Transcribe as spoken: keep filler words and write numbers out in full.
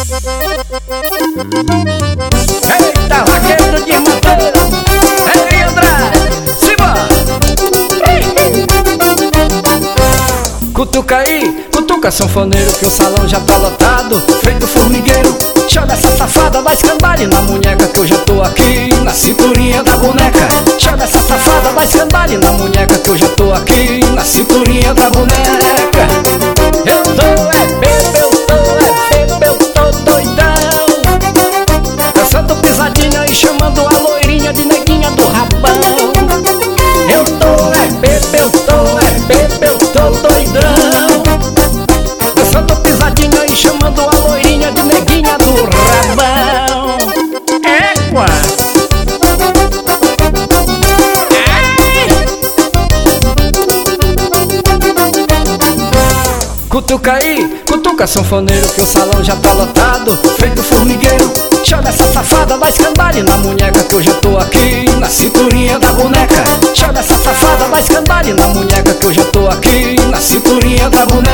Eita, vaqueiro de madeira, Ei, André, simbora! Cutuca aí, cutuca sanfoneiro, que o salão já tá lotado, feito formigueiro. Chama essa safada, dá escambale na munheca, que eu já tô aqui na cinturinha da boneca. Chama essa safada, dá escambale na munheca, que eu já tô aqui na cinturinha da boneca. Eu tô é bebê, eu tô é bebê, eu tô doidão, dançando pisadinha e chamando a loirinha de neguinha do rabão. Eu tô é bebê, eu tô é bebê, eu tô doidão, dançando pisadinha e chamando a loirinha de neguinha do rabão. Égua! Cutuca aí, cutuca sanfoneiro, que o salão já tá lotado, feito formigueiro. Chama essa safada, dá escambale na munheca, que eu já tô aqui na cinturinha da boneca. Chama essa safada, dá escambale na munheca, que eu já tô aqui na cinturinha da boneca.